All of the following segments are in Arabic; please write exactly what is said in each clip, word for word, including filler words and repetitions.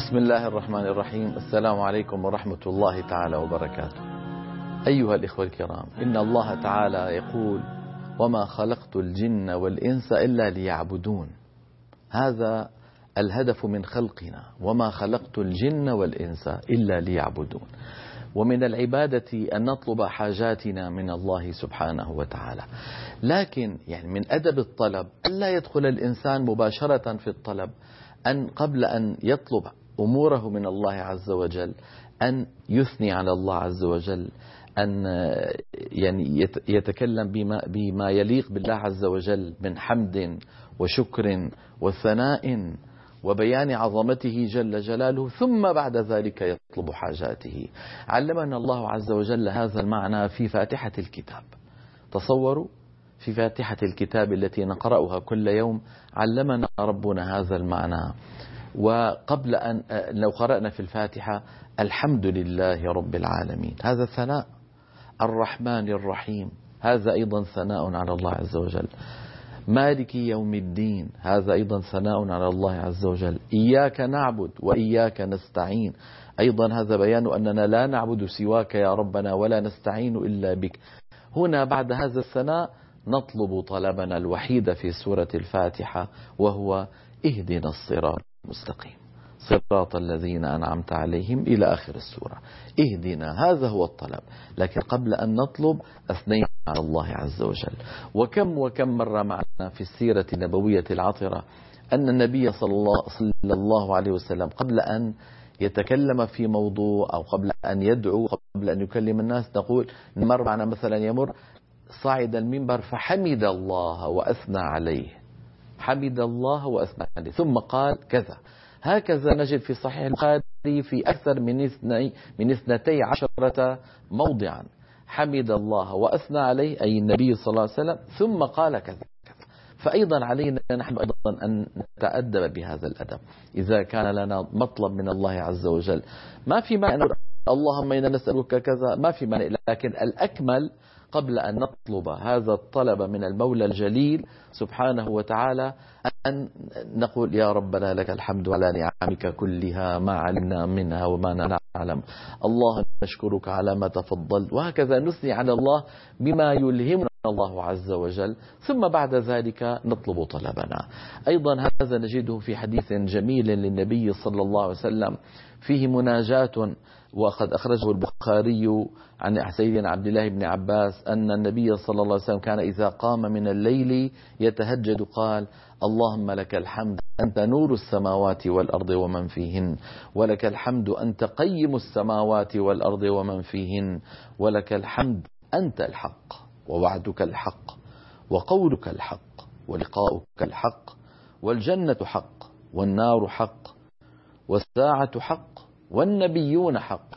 بسم الله الرحمن الرحيم. السلام عليكم ورحمة الله تعالى وبركاته. أيها الإخوة الكرام، إن الله تعالى يقول: وما خلقت الجن والإنس إلا ليعبدون. هذا الهدف من خلقنا، وما خلقت الجن والإنس إلا ليعبدون. ومن العبادة أن نطلب حاجاتنا من الله سبحانه وتعالى، لكن يعني من أدب الطلب ألا يدخل الإنسان مباشرة في الطلب، أن قبل أن يطلب أموره من الله عز وجل أن يثني على الله عز وجل، أن يعني يتكلم بما, بما يليق بالله عز وجل من حمد وشكر وثناء وبيان عظمته جل جلاله، ثم بعد ذلك يطلب حاجاته. علمنا الله عز وجل هذا المعنى في فاتحة الكتاب. تصوروا في فاتحة الكتاب التي نقرأها كل يوم علمنا ربنا هذا المعنى. وقبل أن لو قرأنا في الفاتحة الحمد لله رب العالمين، هذا ثناء. الرحمن الرحيم، هذا أيضا ثناء على الله عز وجل. مالك يوم الدين، هذا أيضا ثناء على الله عز وجل. إياك نعبد وإياك نستعين، أيضا هذا بيان أننا لا نعبد سواك يا ربنا ولا نستعين إلا بك. هنا بعد هذا الثناء نطلب طلبنا الوحيد في سورة الفاتحة، وهو اهدنا الصراط المستقيم، صراط الذين أنعمت عليهم إلى آخر السورة. اهدنا، هذا هو الطلب. لكن قبل أن نطلب أثنينا على الله عز وجل. وكم وكم مرة معنا في السيرة النبوية العطرة أن النبي صلى الله, صلى الله عليه وسلم قبل أن يتكلم في موضوع أو قبل أن يدعو، قبل أن يكلم الناس، نقول مر معنا مثلا يمر صعد المنبر فحمد الله وأثنى عليه، حمد الله وأثنى عليه، ثم قال كذا. هكذا نجد في صحيح البخاري في أكثر من اثني من اثنتي عشرة موضعا حمد الله وأثنى عليه، أي النبي صلى الله عليه وسلم، ثم قال كذا كذا. فأيضا علينا نحن أيضا أن نتأدب بهذا الأدب. إذا كان لنا مطلب من الله عز وجل ما في معنى اللهم إنا نسألك كذا، ما في معنى، لكن الأكمل قبل أن نطلب هذا الطلب من المولى الجليل سبحانه وتعالى أن نقول: يا ربنا لك الحمد على نعمك كلها ما علمنا منها وما نعلم، الله نشكرك على ما تفضل. وهكذا نثني على الله بما يلهمنا الله عز وجل، ثم بعد ذلك نطلب طلبنا. أيضا هذا نجده في حديث جميل للنبي صلى الله عليه وسلم فيه مناجاة، وقد أخرجه البخاري عن سيدنا عبد الله بن عباس أن النبي صلى الله عليه وسلم كان إذا قام من الليل يتهجد قال: اللهم لك الحمد أنت نور السماوات والأرض ومن فيهن، ولك الحمد أنت قيم السماوات والأرض ومن فيهن، ولك الحمد أنت الحق ووعدك الحق وقولك الحق ولقاؤك الحق، والجنة حق والنار حق والساعة حق والنبيون حق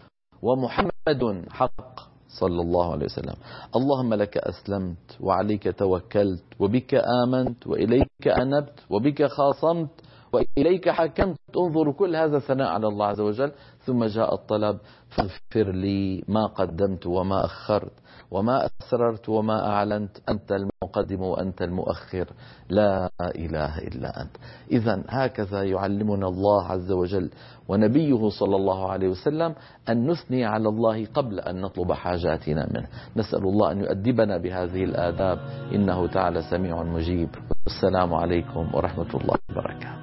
ومحمد حق صلى الله عليه وسلم. اللهم لك أسلمت وعليك توكلت وبك آمنت وإليك أنبت وبك خاصمت وإليك حكمت. انظروا كل هذا ثناء على الله عز وجل. ثم جاء الطلب: فاغفر لي ما قدمت وما أخرت وما أسررت وما أعلنت، أنت المقدم وأنت المؤخر، لا إله إلا أنت. إذن هكذا يعلمنا الله عز وجل ونبيه صلى الله عليه وسلم أن نثني على الله قبل أن نطلب حاجاتنا منه. نسأل الله أن يؤدبنا بهذه الآداب، إنه تعالى سميع مجيب. والسلام عليكم ورحمة الله وبركاته.